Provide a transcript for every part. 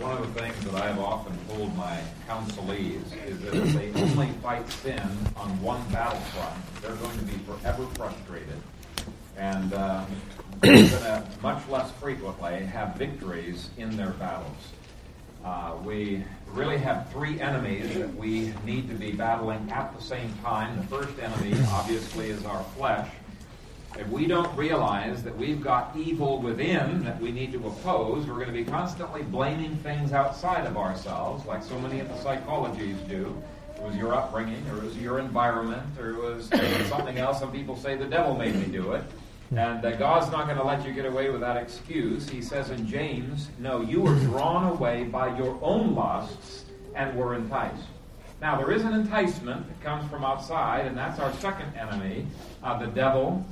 One of the things that I have often told my counselees is that if they only fight sin on one battlefront, they're going to be forever frustrated. And they're going to much less frequently have victories in their battles. We really have three enemies that we need to be battling at the same time. The first enemy, obviously, is our flesh. If we don't realize that we've got evil within that we need to oppose, we're going to be constantly blaming things outside of ourselves, like so many of the psychologies do. It was your upbringing, or it was your environment, or it was something else. Some people say the devil made me do it. And God's not going to let you get away with that excuse. He says in James, no, you were drawn away by your own lusts and were enticed. Now, there is an enticement that comes from outside, and that's our second enemy, the devil.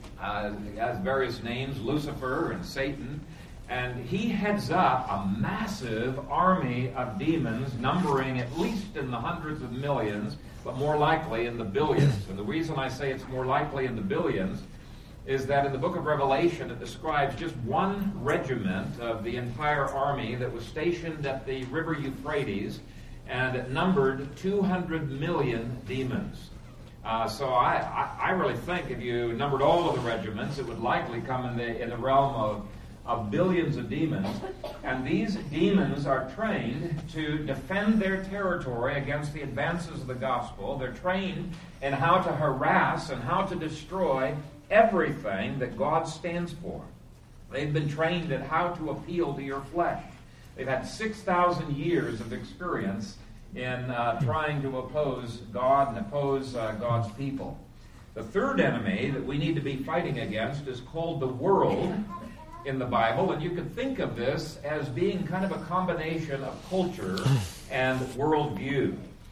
Has various names, Lucifer and Satan, and he heads up a massive army of demons, numbering at least in the hundreds of millions, but more likely in the billions. And the reason I say it's more likely in the billions is that in the book of Revelation it describes just one regiment of the entire army that was stationed at the river Euphrates, and it numbered 200 million demons. So I really think if you numbered all of the regiments, it would likely come in the realm of billions of demons. And these demons are trained to defend their territory against the advances of the gospel. They're trained in how to harass and how to destroy everything that God stands for. They've been trained in how to appeal to your flesh. They've had 6,000 years of experience in trying to oppose God and oppose God's people. The third enemy that we need to be fighting against is called the world in the Bible, and you can think of this as being kind of a combination of culture and worldview.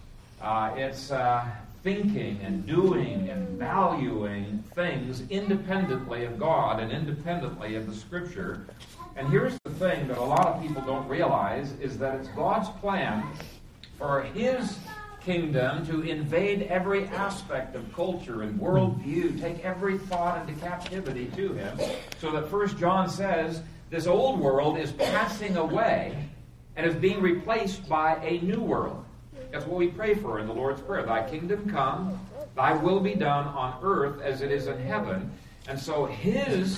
It's thinking and doing and valuing things independently of God and independently of the Scripture. And here's the thing that a lot of people don't realize is that it's God's plan for His kingdom to invade every aspect of culture and worldview, take every thought into captivity to Him, so that 1 John says this old world is passing away and is being replaced by a new world. That's what we pray for in the Lord's Prayer. Thy kingdom come, thy will be done on earth as it is in heaven. And so His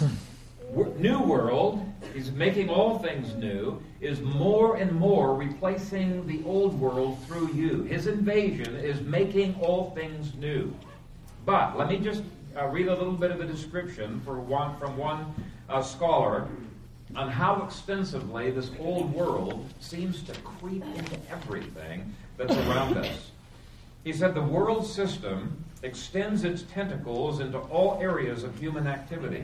new world, He's making all things new, is more and more replacing the old world through you. His invasion is making all things new. But let me just read a little bit of a description from one scholar on how extensively this old world seems to creep into everything that's around us. He said the world system extends its tentacles into all areas of human activity.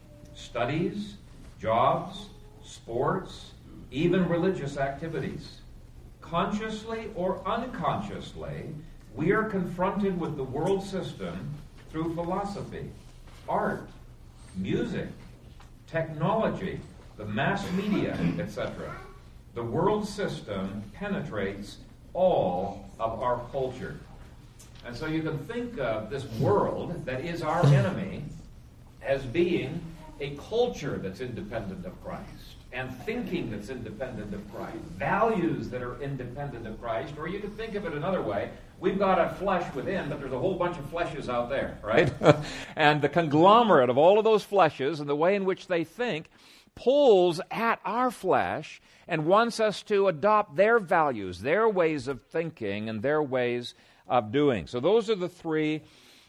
Studies, jobs, sports, even religious activities. Consciously or unconsciously, we are confronted with the world system through philosophy, art, music, technology, the mass media, etc. The world system penetrates all of our culture. And so you can think of this world that is our enemy as being a culture that's independent of Christ, and thinking that's independent of Christ, values that are independent of Christ, or you could think of it another way. We've got a flesh within, but there's a whole bunch of fleshes out there, right? And the conglomerate of all of those fleshes and the way in which they think pulls at our flesh and wants us to adopt their values, their ways of thinking, and their ways of doing. So those are the three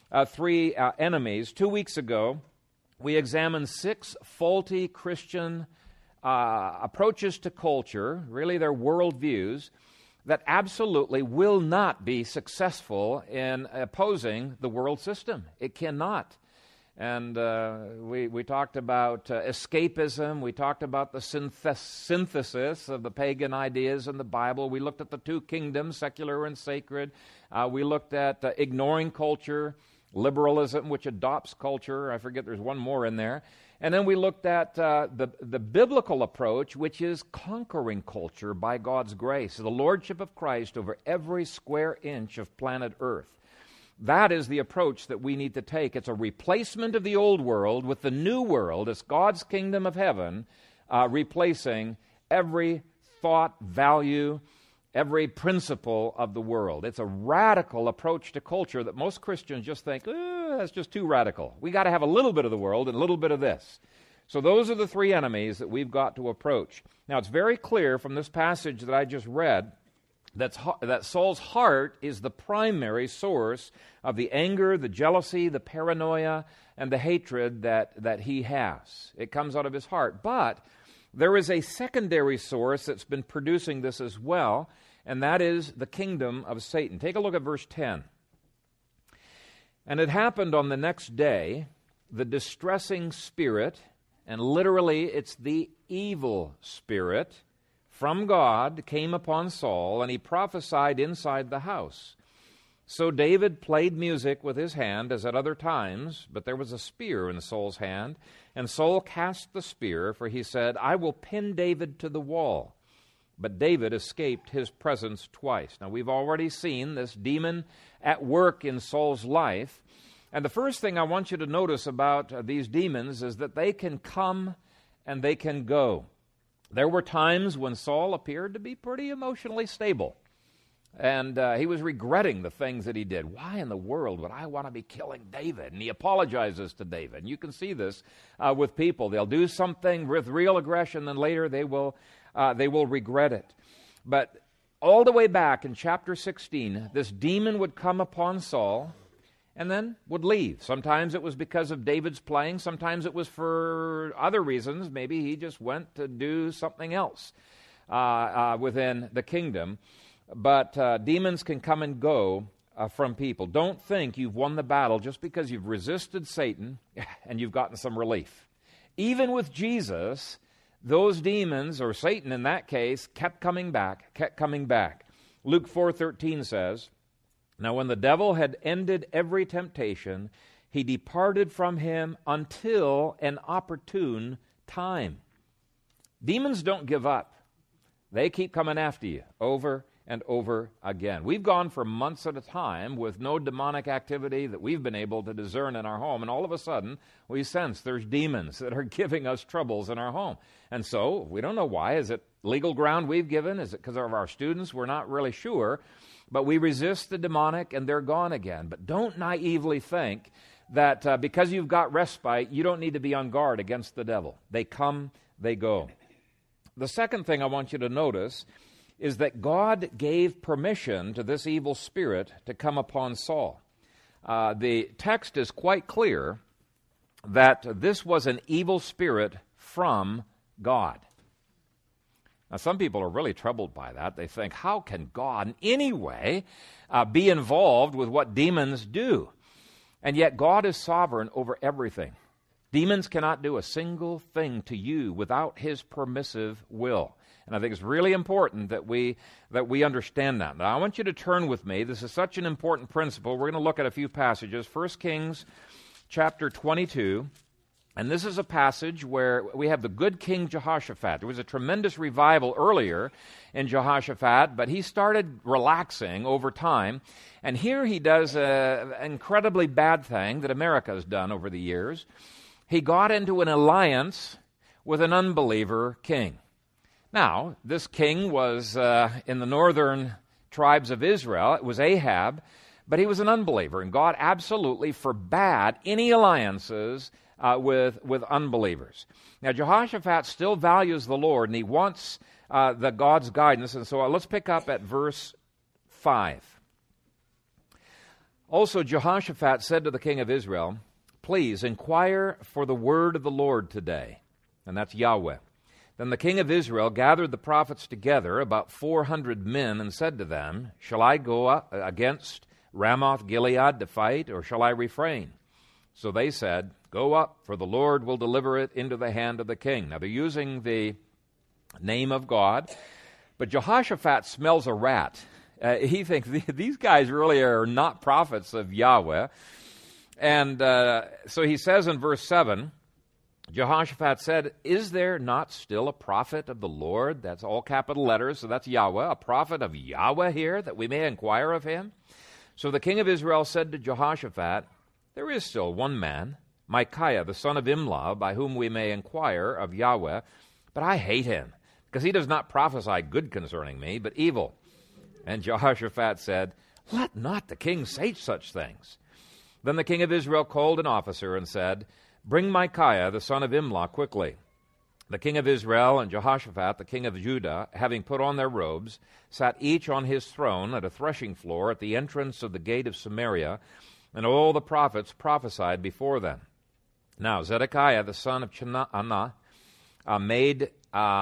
enemies. 2 weeks ago, we examined 6 faulty Christian approaches to culture, really their worldviews, that absolutely will not be successful in opposing the world system. It cannot. And we talked about escapism. We talked about the synthesis of the pagan ideas in the Bible. We looked at the two kingdoms, secular and sacred. We looked at ignoring culture, liberalism, which adopts culture. I forget, there's one more in there. And then we looked at the biblical approach, which is conquering culture by God's grace, the lordship of Christ over every square inch of planet Earth. That is the approach that we need to take. It's a replacement of the old world with the new world. It's God's kingdom of heaven replacing every thought, value, every principle of the world. It's a radical approach to culture that most Christians just think, that's just too radical. We got to have a little bit of the world and a little bit of this. So those are the three enemies that we've got to approach. Now, it's very clear from this passage that I just read that Saul's heart is the primary source of the anger, the jealousy, the paranoia, and the hatred that he has. It comes out of his heart. But there is a secondary source that's been producing this as well, and that is the kingdom of Satan. Take a look at verse 10. And it happened on the next day, the distressing spirit, and literally it's the evil spirit, from God came upon Saul, and he prophesied inside the house. So David played music with his hand as at other times, but there was a spear in Saul's hand, and Saul cast the spear, for he said, I will pin David to the wall. But David escaped his presence twice. Now, we've already seen this demon at work in Saul's life, and the first thing I want you to notice about these demons is that they can come and they can go. There were times when Saul appeared to be pretty emotionally stable, and he was regretting the things that he did. Why in the world would I want to be killing David? And he apologizes to David. And you can see this with people. They'll do something with real aggression, then later they will regret it. But all the way back in chapter 16, this demon would come upon Saul and then would leave. Sometimes it was because of David's playing. Sometimes it was for other reasons. Maybe he just went to do something else within the kingdom. But demons can come and go from people. Don't think you've won the battle just because you've resisted Satan and you've gotten some relief. Even with Jesus, those demons, or Satan in that case, kept coming back. Luke 4:13 says, Now when the devil had ended every temptation, he departed from him until an opportune time. Demons don't give up. They keep coming after you over and over again. We've gone for months at a time with no demonic activity that we've been able to discern in our home, and all of a sudden we sense there's demons that are giving us troubles in our home. And so we don't know why. Is it legal ground we've given? Is it because of our students? We're not really sure. But we resist the demonic and they're gone again. But don't naively think that because you've got respite, you don't need to be on guard against the devil. They come, they go. The second thing I want you to notice is that God gave permission to this evil spirit to come upon Saul. The text is quite clear that this was an evil spirit from God. Now, some people are really troubled by that. They think, how can God in any way be involved with what demons do? And yet God is sovereign over everything. Demons cannot do a single thing to you without his permissive will. And I think it's really important that we understand that. Now, I want you to turn with me. This is such an important principle. We're going to look at a few passages. 1 Kings chapter 22. And this is a passage where we have the good King Jehoshaphat. There was a tremendous revival earlier in Jehoshaphat, but he started relaxing over time. And here he does an incredibly bad thing that America has done over the years. He got into an alliance with an unbeliever king. Now, this king was in the northern tribes of Israel. It was Ahab, but he was an unbeliever, and God absolutely forbade any alliances with unbelievers. Now, Jehoshaphat still values the Lord, and he wants the God's guidance. And so let's pick up at verse 5. Also, Jehoshaphat said to the king of Israel, Please inquire for the word of the Lord today. And that's Yahweh. Then the king of Israel gathered the prophets together, about 400 men, and said to them, Shall I go up against Ramoth Gilead to fight, or shall I refrain? So they said, Go up, for the Lord will deliver it into the hand of the king. Now they're using the name of God, but Jehoshaphat smells a rat. He thinks these guys really are not prophets of Yahweh. And so he says in verse 7, Jehoshaphat said, Is there not still a prophet of the Lord? That's all capital letters, so that's Yahweh. A prophet of Yahweh here, that we may inquire of him? So the king of Israel said to Jehoshaphat, There is still one man, Micaiah, the son of Imlah, by whom we may inquire of Yahweh, but I hate him, because he does not prophesy good concerning me, but evil. And Jehoshaphat said, Let not the king say such things. Then the king of Israel called an officer and said, Bring Micaiah the son of Imlah quickly. The king of Israel and Jehoshaphat, the king of Judah, having put on their robes, sat each on his throne at a threshing floor at the entrance of the gate of Samaria, and all the prophets prophesied before them. Now Zedekiah the son of Chenaanah made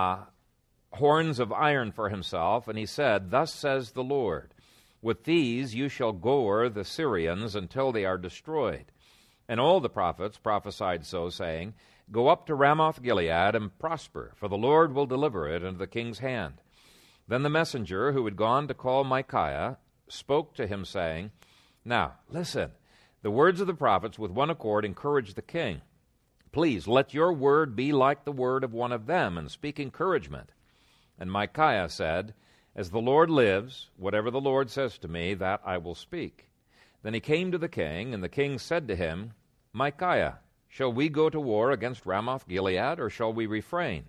horns of iron for himself, and he said, Thus says the Lord, With these you shall gore the Syrians until they are destroyed. And all the prophets prophesied so, saying, Go up to Ramoth-Gilead and prosper, for the Lord will deliver it into the king's hand. Then the messenger who had gone to call Micaiah spoke to him, saying, Now, listen, the words of the prophets with one accord encourage the king. Please let your word be like the word of one of them, and speak encouragement. And Micaiah said, As the Lord lives, whatever the Lord says to me, that I will speak. Then he came to the king, and the king said to him, Micaiah, shall we go to war against Ramoth-Gilead, or shall we refrain?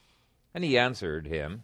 And he answered him,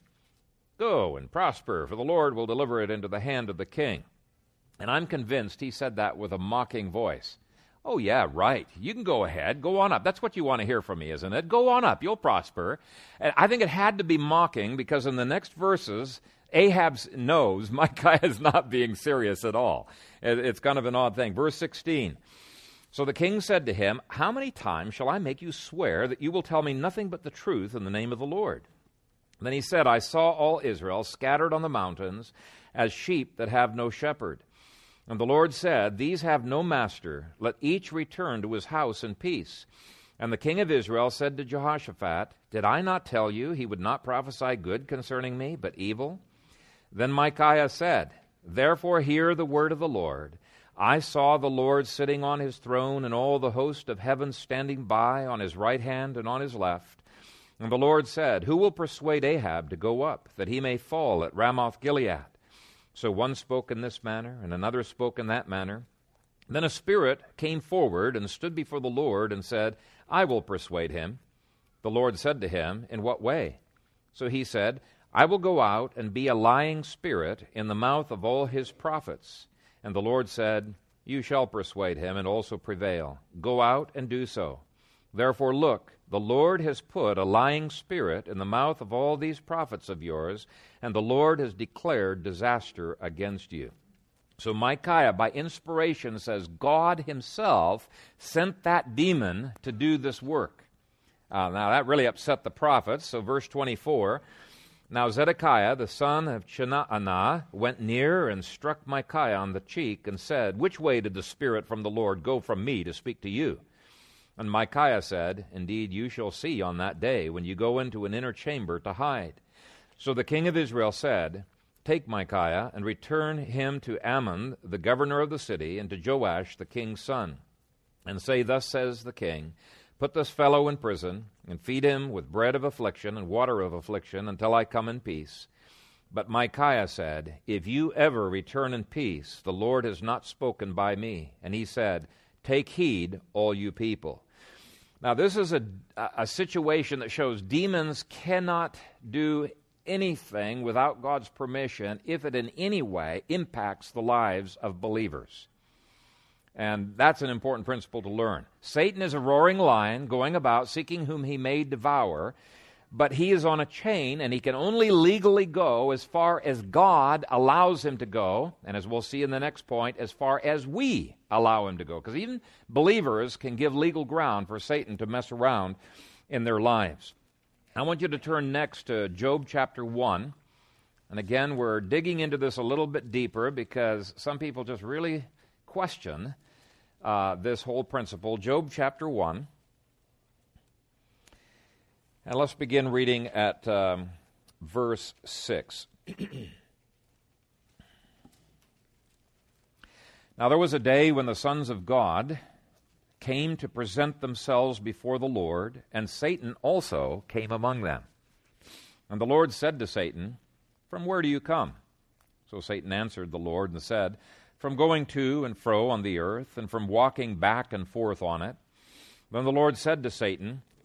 Go and prosper, for the Lord will deliver it into the hand of the king. And I'm convinced he said that with a mocking voice. Oh, yeah, right. You can go ahead. Go on up. That's what you want to hear from me, isn't it? Go on up. You'll prosper. And I think it had to be mocking because in the next verses, Ahab knows Micaiah is not being serious at all. It's kind of an odd thing. Verse 16. So the king said to him, How many times shall I make you swear that you will tell me nothing but the truth in the name of the Lord? Then he said, I saw all Israel scattered on the mountains as sheep that have no shepherd. And the Lord said, These have no master. Let each return to his house in peace. And the king of Israel said to Jehoshaphat, Did I not tell you he would not prophesy good concerning me, but evil? Then Micaiah said, Therefore hear the word of the Lord. I saw the Lord sitting on his throne, and all the host of heaven standing by on his right hand and on his left. And the Lord said, Who will persuade Ahab to go up, that he may fall at Ramoth-Gilead? So one spoke in this manner, and another spoke in that manner. Then a spirit came forward and stood before the Lord and said, I will persuade him. The Lord said to him, In what way? So he said, I will go out and be a lying spirit in the mouth of all his prophets. And the Lord said, You shall persuade him and also prevail. Go out and do so. Therefore look, the Lord has put a lying spirit in the mouth of all these prophets of yours, and the Lord has declared disaster against you. So Micaiah, by inspiration, says God himself sent that demon to do this work. Now that really upset the prophets. So verse 24, Now Zedekiah, the son of Chenaanah, went near and struck Micaiah on the cheek and said, Which way did the Spirit from the Lord go from me to speak to you? And Micaiah said, Indeed, you shall see on that day when you go into an inner chamber to hide. So the king of Israel said, Take Micaiah and return him to Ammon, the governor of the city, and to Joash, the king's son. And say, Thus says the king, Put this fellow in prison, and feed him with bread of affliction and water of affliction until I come in peace. But Micaiah said, If you ever return in peace, the Lord has not spoken by me. And he said, Take heed, all you people. Now, this is a situation that shows demons cannot do anything without God's permission if it in any way impacts the lives of believers. And that's an important principle to learn. Satan is a roaring lion going about seeking whom he may devour, but he is on a chain and he can only legally go as far as God allows him to go, and as we'll see in the next point, as far as we allow him to go. Because even believers can give legal ground for Satan to mess around in their lives. I want you to turn next to Job chapter 1. And again, we're digging into this a little bit deeper because some people just really question this whole principle. Job chapter 1. And let's begin reading at verse 6. Now there was a day when the sons of God came to present themselves before the Lord, and Satan also came among them. And the Lord said to Satan, From where do you come? So Satan answered the Lord and said, From going to and fro on the earth, and from walking back and forth on it. Then the Lord said to Satan,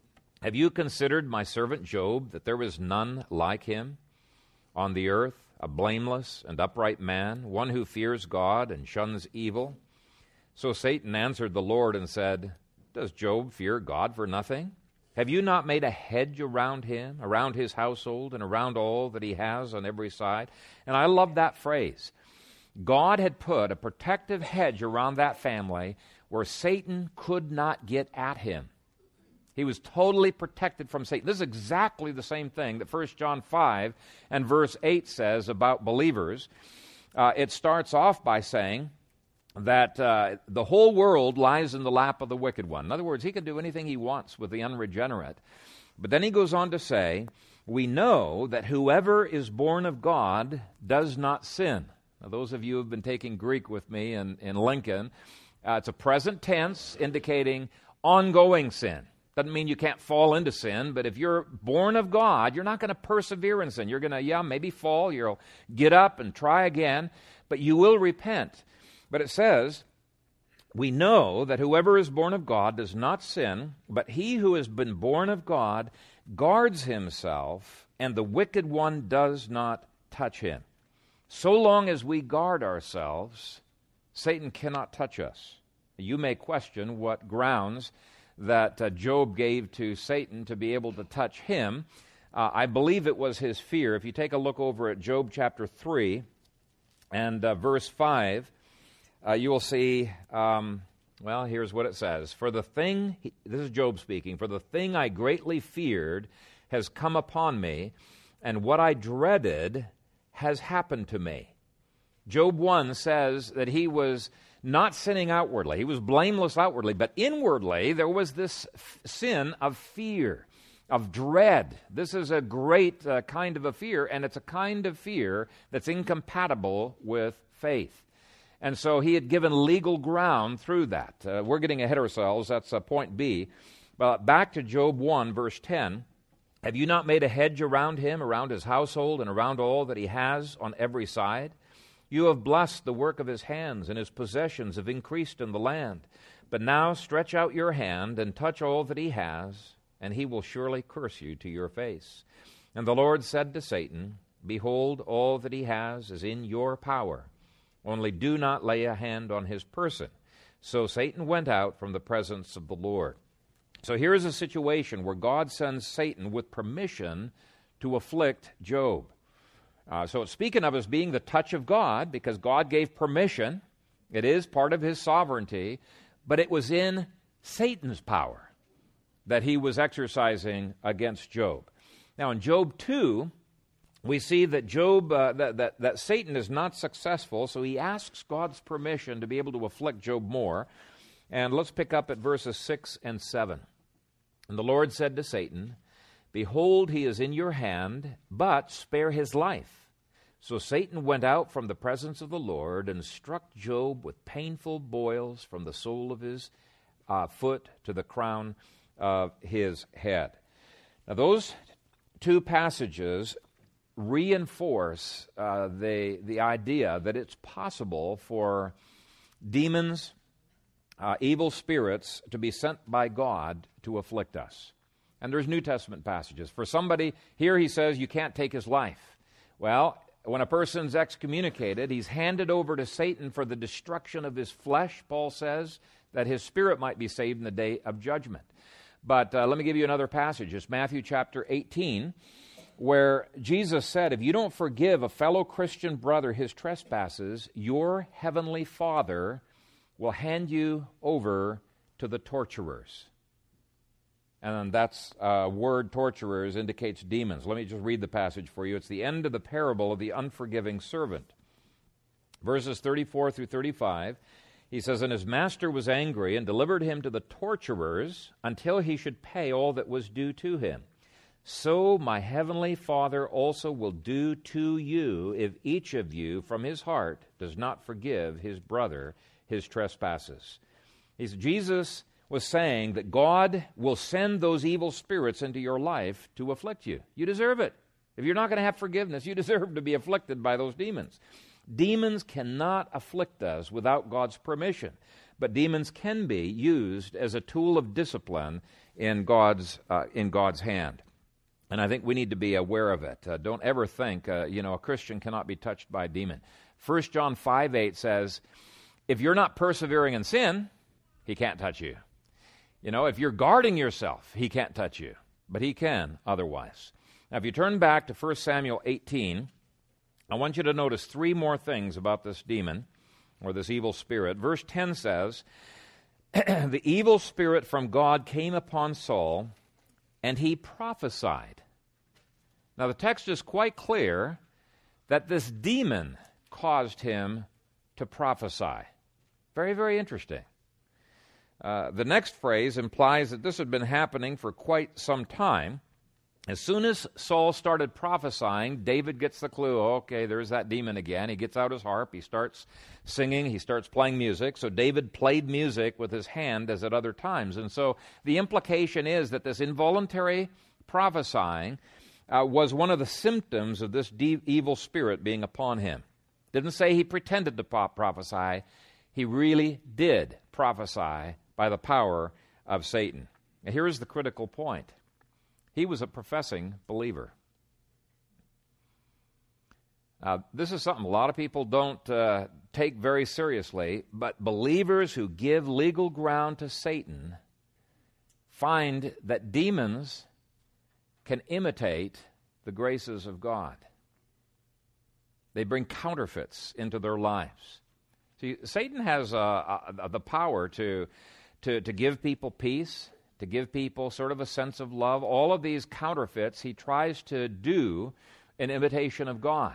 Have you considered my servant Job, that there is none like him on the earth, a blameless and upright man, one who fears God and shuns evil? So Satan answered the Lord and said, Does Job fear God for nothing? Have you not made a hedge around him, around his household, and around all that he has on every side? And I love that phrase. God had put a protective hedge around that family where Satan could not get at him. He was totally protected from Satan. This is exactly the same thing that 1 John 5 and verse 8 says about believers. It starts off by saying that the whole world lies in the lap of the wicked one. In other words, he can do anything he wants with the unregenerate. But then he goes on to say, we know that whoever is born of God does not sin. Now, those of you who have been taking Greek with me in Lincoln, it's a present tense indicating ongoing sin. Doesn't mean you can't fall into sin, but if you're born of God, you're not going to persevere in sin. You're going to, maybe fall. You'll get up and try again, but you will repent. But it says, we know that whoever is born of God does not sin, but he who has been born of God guards himself, and the wicked one does not touch him. So long as we guard ourselves, Satan cannot touch us. You may question what grounds that Job gave to Satan to be able to touch him. I believe it was his fear. If you take a look over at Job chapter 3 and verse 5, you will see, here's what it says. This is Job speaking, for the thing I greatly feared has come upon me, and what I dreaded has happened to me. Job 1 says that he was not sinning outwardly. He was blameless outwardly, but inwardly there was this sin of fear, of dread. This is a great kind of a fear, and it's a kind of fear that's incompatible with faith. And so he had given legal ground through that. We're getting ahead of ourselves. That's point B. But back to Job 1, verse 10. Have you not made a hedge around him, around his household, and around all that he has on every side? You have blessed the work of his hands, and his possessions have increased in the land. But now stretch out your hand and touch all that he has, and he will surely curse you to your face. And the Lord said to Satan, Behold, all that he has is in your power. Only do not lay a hand on his person. So Satan went out from the presence of the Lord. So here is a situation where God sends Satan with permission to afflict Job. So it's speaking of as being the touch of God, because God gave permission. It is part of his sovereignty, but it was in Satan's power that he was exercising against Job. Now in Job 2, we see that that Satan is not successful, so he asks God's permission to be able to afflict Job more. And let's pick up at verses 6 and 7. And the Lord said to Satan, Behold, he is in your hand, but spare his life. So Satan went out from the presence of the Lord and struck Job with painful boils from the sole of his foot to the crown of his head. Now those two passages reinforce the idea that it's possible for demons, evil spirits, to be sent by God to afflict us. And there's New Testament passages. For somebody, here he says you can't take his life. Well, when a person's excommunicated, he's handed over to Satan for the destruction of his flesh, Paul says, that his spirit might be saved in the day of judgment. But let me give you another passage. It's Matthew chapter 18, where Jesus said, if you don't forgive a fellow Christian brother his trespasses, your heavenly Father will hand you over to the torturers. And that's word torturers indicates demons. Let me just read the passage for you. It's the end of the parable of the unforgiving servant. Verses 34 through 35, he says, And his master was angry and delivered him to the torturers until he should pay all that was due to him. So my heavenly Father also will do to you if each of you from his heart does not forgive his brother his trespasses. Jesus was saying that God will send those evil spirits into your life to afflict you. You deserve it. If you're not going to have forgiveness, you deserve to be afflicted by those demons. Demons cannot afflict us without God's permission. but demons can be used as a tool of discipline in God's hand. And I think we need to be aware of it. Don't ever think, a Christian cannot be touched by a demon. 1 John 5:8 says, if you're not persevering in sin, he can't touch you. If you're guarding yourself, he can't touch you. But he can otherwise. Now, if you turn back to 1 Samuel 18, I want you to notice three more things about this demon, or this evil spirit. Verse 10 says, the evil spirit from God came upon Saul, and he prophesied. Now, the text is quite clear that this demon caused him to prophesy. Very, very interesting. The next phrase implies that this had been happening for quite some time. As soon as Saul started prophesying, David gets the clue. Okay, there's that demon again. He gets out his harp. He starts singing. He starts playing music. So David played music with his hand as at other times. And so the implication is that this involuntary prophesying was one of the symptoms of this evil spirit being upon him. Didn't say he pretended to prophesy. He really did prophesy by the power of Satan. Now, here is the critical point. He was a professing believer. This is something a lot of people don't take very seriously, but believers who give legal ground to Satan find that demons can imitate the graces of God. They bring counterfeits into their lives. See, Satan has the power to give people peace, to give people sort of a sense of love. All of these counterfeits he tries to do in imitation of God.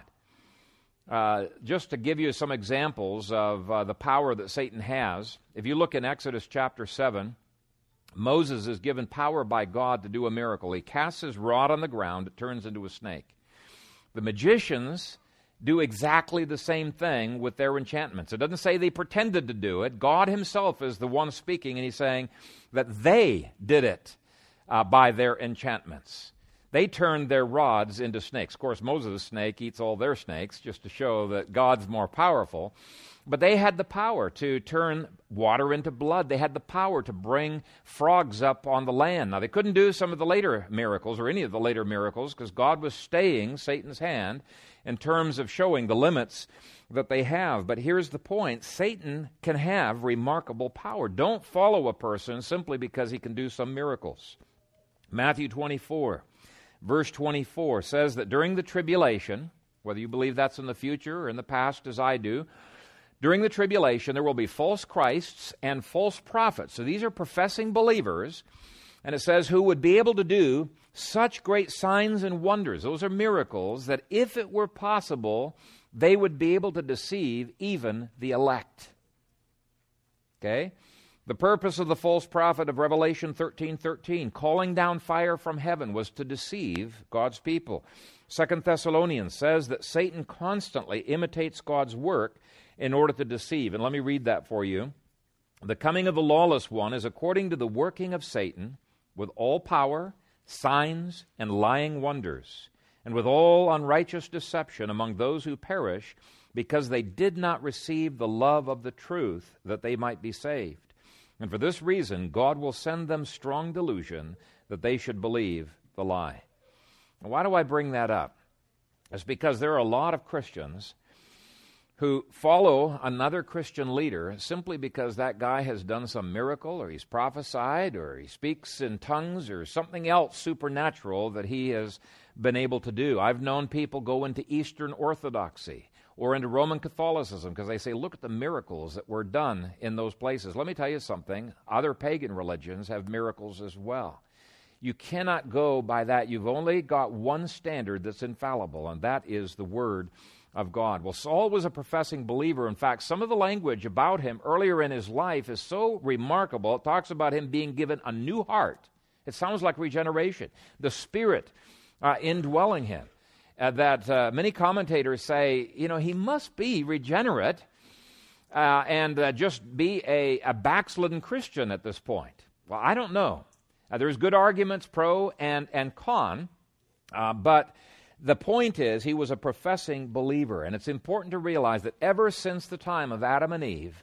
Just to give you some examples of the power that Satan has, if you look in Exodus chapter 7, Moses is given power by God to do a miracle. He casts his rod on the ground, it turns into a snake. The magicians do exactly the same thing with their enchantments. It doesn't say they pretended to do it. God himself is the one speaking, and he's saying that they did it by their enchantments. They turned their rods into snakes. Of course, Moses' snake eats all their snakes, just to show that God's more powerful. But they had the power to turn water into blood. They had the power to bring frogs up on the land. Now, they couldn't do some of the later miracles, or any of the later miracles, because God was staying Satan's hand in terms of showing the limits that they have. But here's the point. Satan can have remarkable power. Don't follow a person simply because he can do some miracles. Matthew 24, verse 24 says that during the tribulation, whether you believe that's in the future or in the past as I do, during the tribulation there will be false Christs and false prophets. So these are professing believers, and it says who would be able to do such great signs and wonders. Those are miracles that if it were possible, they would be able to deceive even the elect. Okay? The purpose of the false prophet of Revelation 13:13, calling down fire from heaven, was to deceive God's people. 2 Thessalonians says that Satan constantly imitates God's work in order to deceive. And let me read that for you. The coming of the lawless one is according to the working of Satan, with all power, signs, and lying wonders, and with all unrighteous deception among those who perish, because they did not receive the love of the truth, that they might be saved. And for this reason, God will send them strong delusion, that they should believe the lie. Now, why do I bring that up? It's because there are a lot of Christians who follow another Christian leader simply because that guy has done some miracle, or he's prophesied, or he speaks in tongues, or something else supernatural that he has been able to do. I've known people go into Eastern Orthodoxy or into Roman Catholicism because they say, look at the miracles that were done in those places. Let me tell you something. Other pagan religions have miracles as well. You cannot go by that. You've only got one standard that's infallible, and that is the Word of God. Well, Saul was a professing believer. In fact, some of the language about him earlier in his life is so remarkable. It talks about him being given a new heart. It sounds like regeneration. The Spirit indwelling him. That many commentators say, he must be regenerate and just be a backslidden Christian at this point. Well, I don't know. There's good arguments pro and con, but the point is he was a professing believer, and it's important to realize that ever since the time of Adam and Eve,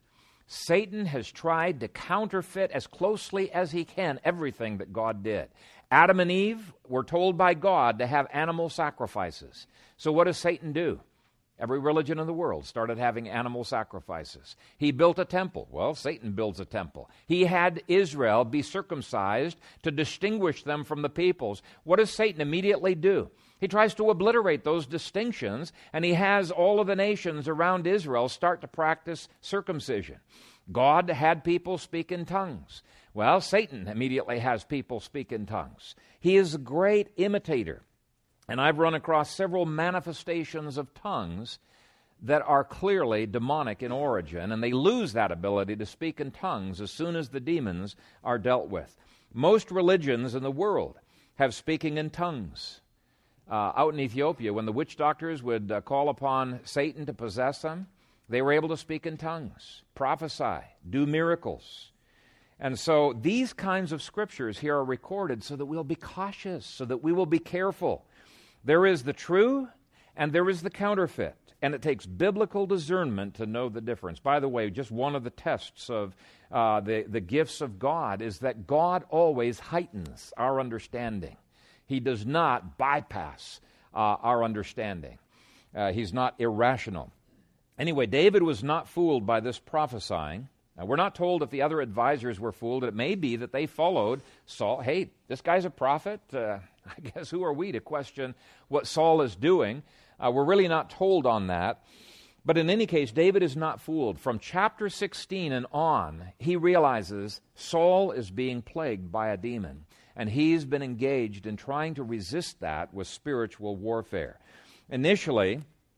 Satan has tried to counterfeit as closely as he can everything that God did. Adam and Eve were told by God to have animal sacrifices. So what does Satan do? Every religion in the world started having animal sacrifices. He built a temple. Well, Satan builds a temple. He had Israel be circumcised to distinguish them from the peoples. What does Satan immediately do? He tries to obliterate those distinctions, and he has all of the nations around Israel start to practice circumcision. God had people speak in tongues. Well, Satan immediately has people speak in tongues. He is a great imitator. And I've run across several manifestations of tongues that are clearly demonic in origin, and they lose that ability to speak in tongues as soon as the demons are dealt with. Most religions in the world have speaking in tongues. Out in Ethiopia, when the witch doctors would call upon Satan to possess them, they were able to speak in tongues, prophesy, do miracles. And so these kinds of scriptures here are recorded so that we'll be cautious, so that we will be careful. There is the true and there is the counterfeit, and it takes biblical discernment to know the difference. By the way, just one of the tests of the gifts of God is that God always heightens our understanding. He does not bypass our understanding. He's not irrational. Anyway, David was not fooled by this prophesying. Now, we're not told if the other advisors were fooled. It may be that they followed Saul. Hey, this guy's a prophet. I guess who are we to question what Saul is doing? We're really not told on that. But in any case, David is not fooled. From chapter 16 and on, he realizes Saul is being plagued by a demon. And he's been engaged in trying to resist that with spiritual warfare. Initially,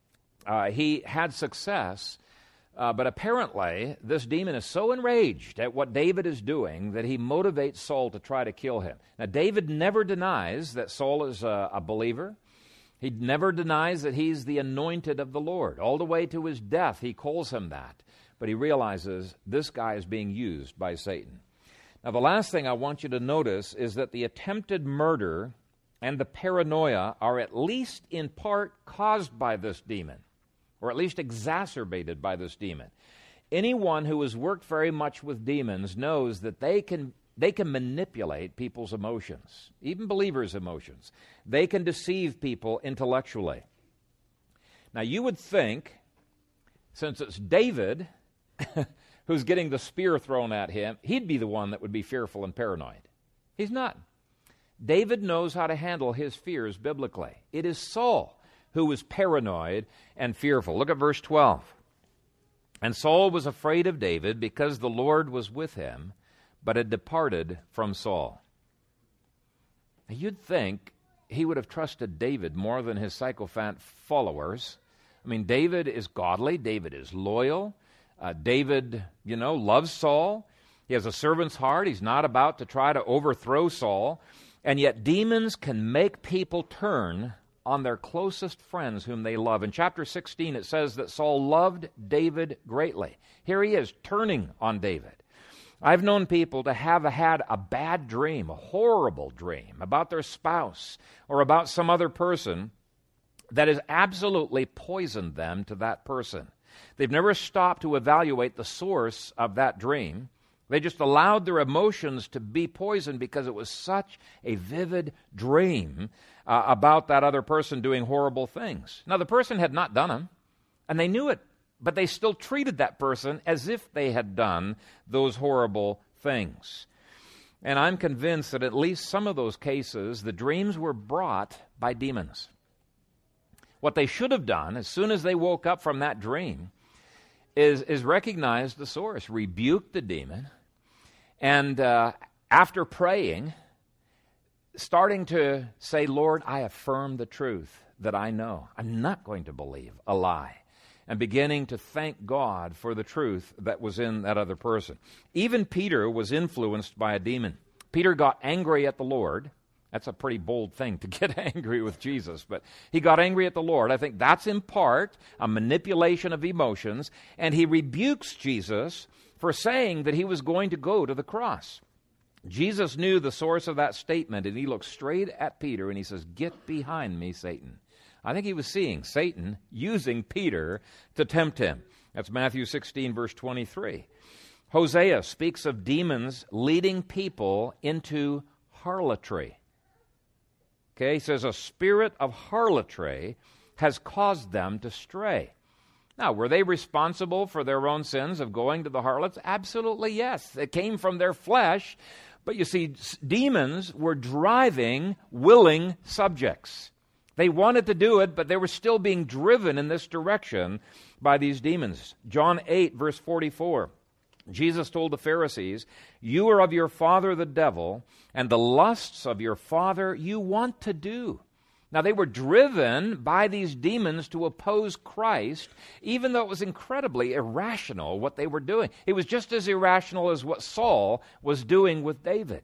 he had success. But apparently, this demon is so enraged at what David is doing that he motivates Saul to try to kill him. Now, David never denies that Saul is a believer. He never denies that he's the anointed of the Lord. All the way to his death, he calls him that. But he realizes this guy is being used by Satan. Now, the last thing I want you to notice is that the attempted murder and the paranoia are at least in part caused by this demon, or at least exacerbated by this demon. Anyone who has worked very much with demons knows that they can manipulate people's emotions, even believers' emotions. They can deceive people intellectually. Now, you would think, since it's David who's getting the spear thrown at him, he'd be the one that would be fearful and paranoid. He's not. David knows how to handle his fears biblically. It is Saul who was paranoid and fearful. Look at verse 12. And Saul was afraid of David because the Lord was with him, but had departed from Saul. Now, you'd think he would have trusted David more than his sycophant followers. I mean, David is godly. David is loyal. David, loves Saul. He has a servant's heart. He's not about to try to overthrow Saul. And yet demons can make people turn on their closest friends whom they love. In chapter 16, it says that Saul loved David greatly. Here he is turning on David. I've known people to have had a bad dream, a horrible dream about their spouse or about some other person that has absolutely poisoned them to that person. They've never stopped to evaluate the source of that dream. They just allowed their emotions to be poisoned because it was such a vivid dream about that other person doing horrible things. Now, the person had not done them, and they knew it, but they still treated that person as if they had done those horrible things. And I'm convinced that at least some of those cases, the dreams were brought by demons. What they should have done, as soon as they woke up from that dream, is recognize the source, rebuke the demon, and after praying, starting to say, Lord, I affirm the truth that I know. I'm not going to believe a lie. And beginning to thank God for the truth that was in that other person. Even Peter was influenced by a demon. Peter got angry at the Lord. That's a pretty bold thing to get angry with Jesus, but he got angry at the Lord. I think that's in part a manipulation of emotions, and he rebukes Jesus for saying that he was going to go to the cross. Jesus knew the source of that statement, and he looked straight at Peter and he says, "Get behind me, Satan." I think he was seeing Satan using Peter to tempt him. That's Matthew 16, verse 23. Hosea speaks of demons leading people into harlotry. Okay, he says a spirit of harlotry has caused them to stray. Now, were they responsible for their own sins of going to the harlots? Absolutely yes. It came from their flesh. But you see, demons were driving willing subjects. They wanted to do it, but they were still being driven in this direction by these demons. John 8, verse 44. Jesus told the Pharisees, "You are of your father the devil, and the lusts of your father you want to do." Now, they were driven by these demons to oppose Christ, even though it was incredibly irrational what they were doing. It was just as irrational as what Saul was doing with David.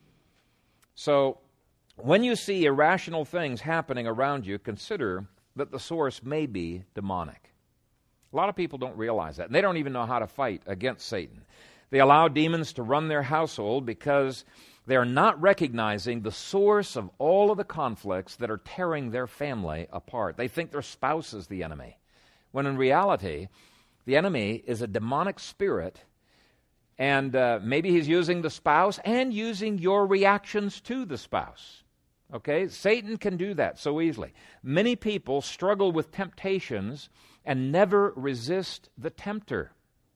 So, when you see irrational things happening around you, consider that the source may be demonic. A lot of people don't realize that, and they don't even know how to fight against Satan. They allow demons to run their household because they are not recognizing the source of all of the conflicts that are tearing their family apart. They think their spouse is the enemy, when in reality, the enemy is a demonic spirit, and maybe he's using the spouse and using your reactions to the spouse. Okay? Satan can do that so easily. Many people struggle with temptations and never resist the tempter.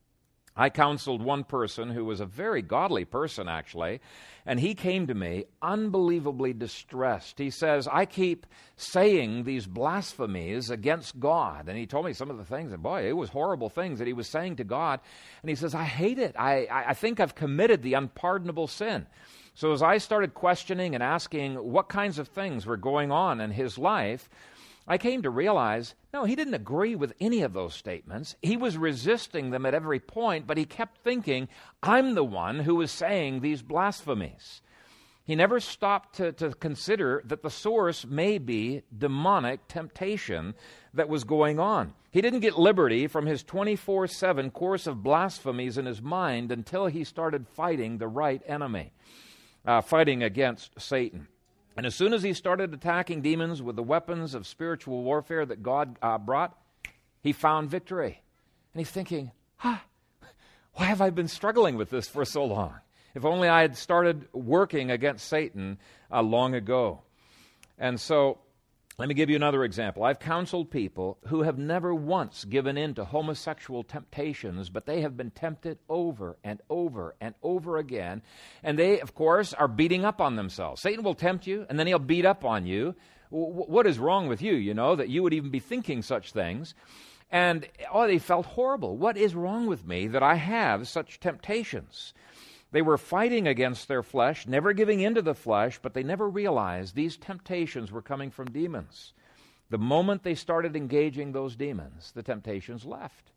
I counseled one person who was a very godly person, actually, and he came to me unbelievably distressed. He says, "I keep saying these blasphemies against God." And he told me some of the things, and boy, it was horrible things that he was saying to God. And he says, "I hate it. I think I've committed the unpardonable sin." So as I started questioning and asking what kinds of things were going on in his life, I came to realize, no, he didn't agree with any of those statements. He was resisting them at every point, but he kept thinking, I'm the one who is saying these blasphemies. He never stopped to consider that the source may be demonic temptation that was going on. He didn't get liberty from his 24/7 course of blasphemies in his mind until he started fighting the right enemy, fighting against Satan. And as soon as he started attacking demons with the weapons of spiritual warfare that God brought, he found victory. And he's thinking, why have I been struggling with this for so long? If only I had started working against Satan long ago. And so, let me give you another example. I've counseled people who have never once given in to homosexual temptations, but they have been tempted over and over and over again. And they, of course, are beating up on themselves. Satan will tempt you, and then he'll beat up on you. What is wrong with you, that you would even be thinking such things? And, they felt horrible. What is wrong with me that I have such temptations? They were fighting against their flesh, never giving in to the flesh, but they never realized these temptations were coming from demons. The moment they started engaging those demons, the temptations left.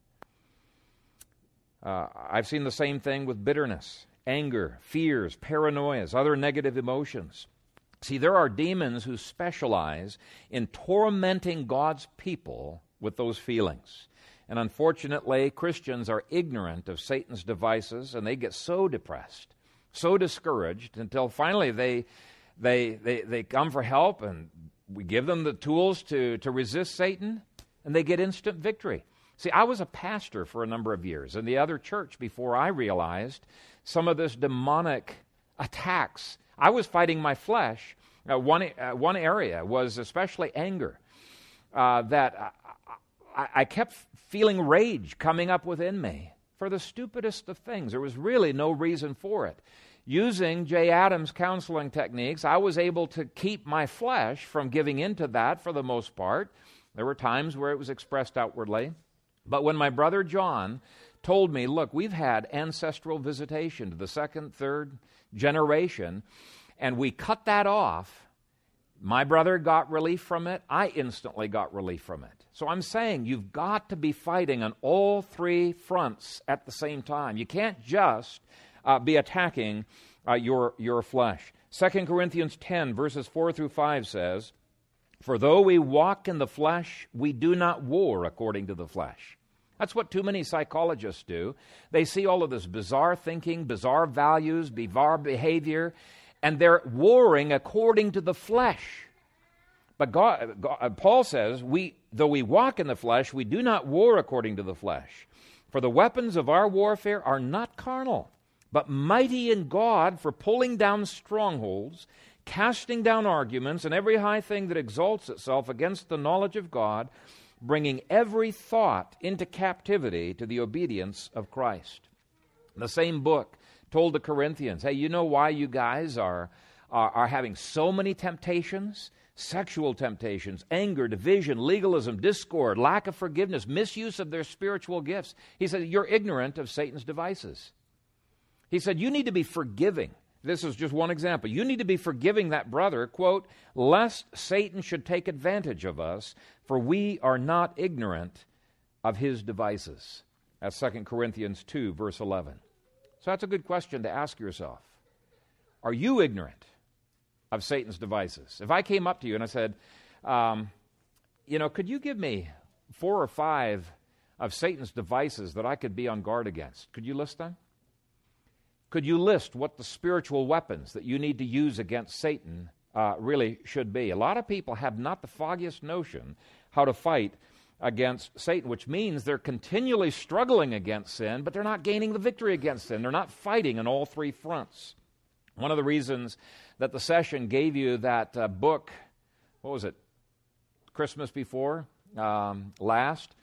I've seen the same thing with bitterness, anger, fears, paranoias, other negative emotions. See, there are demons who specialize in tormenting God's people with those feelings. And unfortunately, Christians are ignorant of Satan's devices, and they get so depressed, so discouraged, until finally they come for help, and we give them the tools to resist Satan, and they get instant victory. See, I was a pastor for a number of years in the other church before I realized some of this demonic attacks. I was fighting my flesh. One area was especially anger, that I kept feeling rage coming up within me for the stupidest of things. There was really no reason for it. Using Jay Adams' counseling techniques, I was able to keep my flesh from giving into that for the most part. There were times where it was expressed outwardly. But when my brother John told me, look, we've had ancestral visitation to the second, third generation, and we cut that off, my brother got relief from it. I instantly got relief from it. So I'm saying you've got to be fighting on all three fronts at the same time. You can't just be attacking your flesh. 2 Corinthians 10, verses 4 through 5 says, "For though we walk in the flesh, we do not war according to the flesh." That's what too many psychologists do. They see all of this bizarre thinking, bizarre values, bizarre behavior, and they're warring according to the flesh. But Paul says, though we walk in the flesh, we do not war according to the flesh. For the weapons of our warfare are not carnal, but mighty in God for pulling down strongholds, casting down arguments, and every high thing that exalts itself against the knowledge of God, bringing every thought into captivity to the obedience of Christ. The same book told the Corinthians, hey, you know why you guys are having so many temptations? Sexual temptations, anger, division, legalism, discord, lack of forgiveness, misuse of their spiritual gifts. He said, you're ignorant of Satan's devices. He said, you need to be forgiving. This is just one example. You need to be forgiving that brother, quote, lest Satan should take advantage of us, for we are not ignorant of his devices. That's 2 Corinthians 2, verse 11. So that's a good question to ask yourself. Are you ignorant of Satan's devices? If I came up to you and I said, could you give me 4 or 5 of Satan's devices that I could be on guard against? Could you list them? Could you list what the spiritual weapons that you need to use against Satan really should be? A lot of people have not the foggiest notion how to fight against Satan, which means they're continually struggling against sin, but they're not gaining the victory against sin. They're not fighting on all 3 fronts. One of the reasons that the session gave you that book, what was it, Christmas before, last,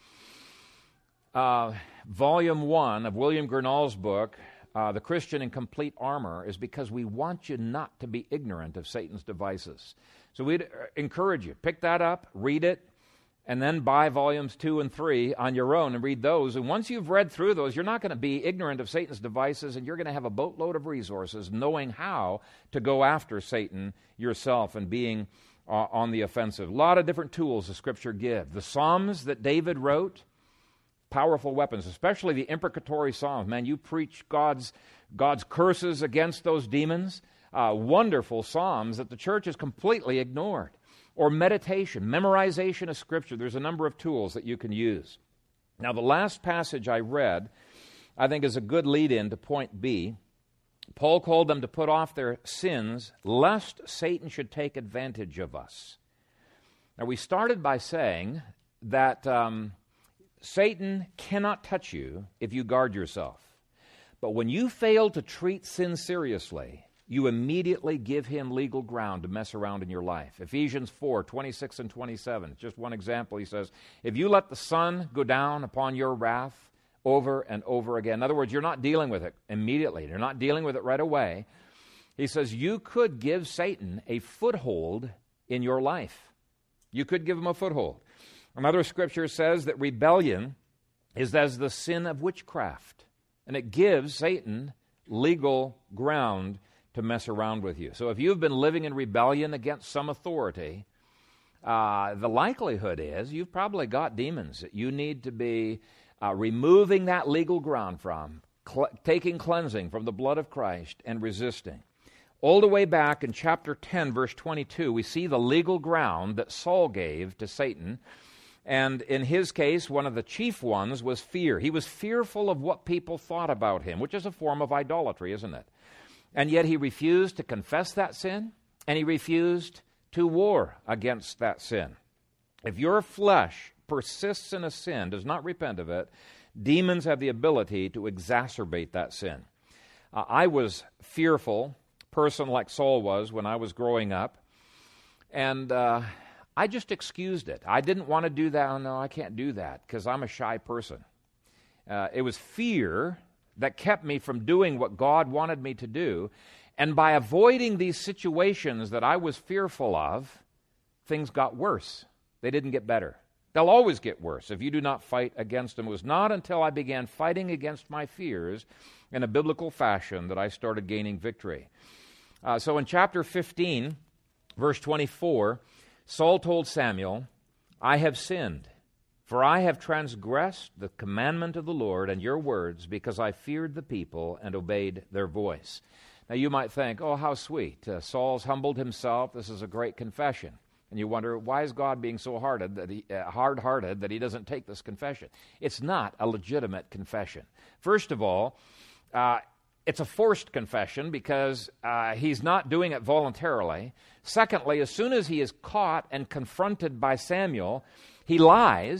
Volume 1 of William Gurnall's book, The Christian in Complete Armor, is because we want you not to be ignorant of Satan's devices. So we'd encourage you, pick that up, read it, and then buy volumes 2 and 3 on your own and read those. And once you've read through those, you're not going to be ignorant of Satan's devices, and you're going to have a boatload of resources knowing how to go after Satan yourself and being on the offensive. A lot of different tools the Scripture give. The Psalms that David wrote, powerful weapons, especially the imprecatory Psalms. Man, you preach God's curses against those demons. Wonderful Psalms that the church has completely ignored. Or meditation, memorization of Scripture. There's a number of tools that you can use. Now, the last passage I read, I think, is a good lead-in to point B. Paul called them to put off their sins, lest Satan should take advantage of us. Now, we started by saying that Satan cannot touch you if you guard yourself. But when you fail to treat sin seriously, you immediately give him legal ground to mess around in your life. Ephesians 4, 26 and 27. Just one example. He says, if you let the sun go down upon your wrath over and over again. In other words, you're not dealing with it immediately. You're not dealing with it right away. He says, you could give Satan a foothold in your life. You could give him a foothold. Another scripture says that rebellion is as the sin of witchcraft. And it gives Satan legal ground to mess around with you. So if you've been living in rebellion against some authority, the likelihood is you've probably got demons that you need to be removing that legal ground from, taking cleansing from the blood of Christ and resisting. All the way back in chapter 10, verse 22, we see the legal ground that Saul gave to Satan. And in his case, one of the chief ones was fear. He was fearful of what people thought about him, which is a form of idolatry, isn't it? And yet he refused to confess that sin, and he refused to war against that sin. If your flesh persists in a sin, does not repent of it, demons have the ability to exacerbate that sin. I was fearful person like Saul was when I was growing up, and I just excused it. I didn't want to do that. Oh, no, I can't do that because I'm a shy person. It was fear that kept me from doing what God wanted me to do. And by avoiding these situations that I was fearful of, things got worse. They didn't get better. They'll always get worse if you do not fight against them. It was not until I began fighting against my fears in a biblical fashion that I started gaining victory. So in chapter 15, verse 24, Saul told Samuel, I have sinned, for I have transgressed the commandment of the Lord and your words, because I feared the people and obeyed their voice. Now you might think, oh, how sweet. Saul's humbled himself. This is a great confession. And you wonder, why is God being so hard-hearted that he doesn't take this confession? It's not a legitimate confession. First of all, it's a forced confession because he's not doing it voluntarily. Secondly, as soon as he is caught and confronted by Samuel, he lies,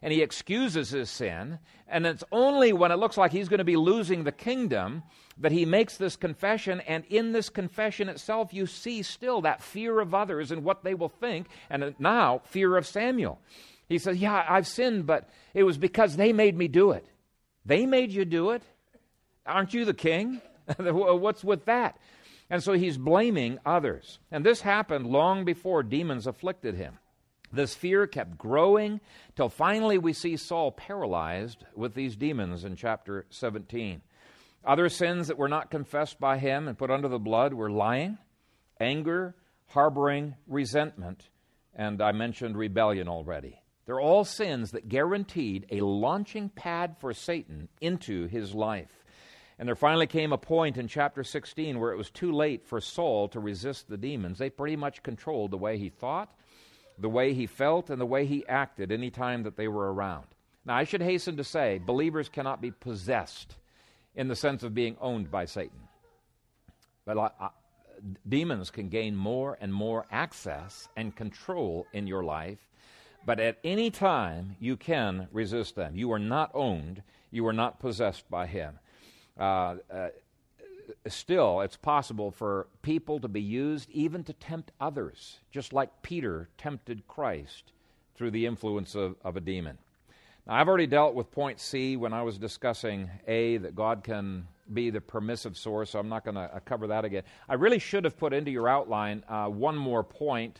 and he excuses his sin, and it's only when it looks like he's going to be losing the kingdom that he makes this confession, and in this confession itself you see still that fear of others and what they will think, and now fear of Samuel. He says, yeah, I've sinned, but it was because they made me do it. They made you do it? Aren't you the king? What's with that? And so he's blaming others. And this happened long before demons afflicted him. This fear kept growing till finally we see Saul paralyzed with these demons in chapter 17. Other sins that were not confessed by him and put under the blood were lying, anger, harboring, resentment, and I mentioned rebellion already. They're all sins that guaranteed a launching pad for Satan into his life. And there finally came a point in chapter 16 where it was too late for Saul to resist the demons. They pretty much controlled the way he thought, the way he felt, and the way he acted any time that they were around. Now, I should hasten to say, believers cannot be possessed in the sense of being owned by Satan. But demons can gain more and more access and control in your life. But at any time, you can resist them. You are not owned. You are not possessed by him. Still, it's possible for people to be used even to tempt others, just like Peter tempted Christ through the influence of a demon. Now, I've already dealt with point C when I was discussing A, that God can be the permissive source, so I'm not going to cover that again. I really should have put into your outline one more point,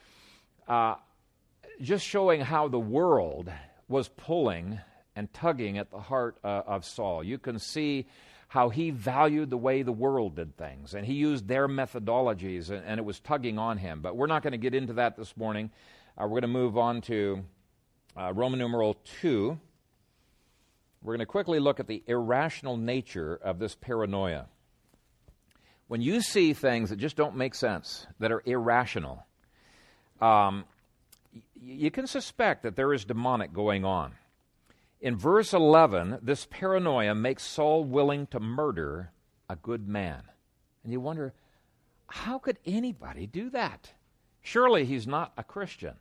just showing how the world was pulling and tugging at the heart of Saul. You can see how he valued the way the world did things, and he used their methodologies, and it was tugging on him. But we're not going to get into that this morning. We're going to move on to Roman numeral 2. We're going to quickly look at the irrational nature of this paranoia. When you see things that just don't make sense, that are irrational, you can suspect that there is demonic going on. In verse 11, this paranoia makes Saul willing to murder a good man. And you wonder, how could anybody do that? Surely he's not a Christian.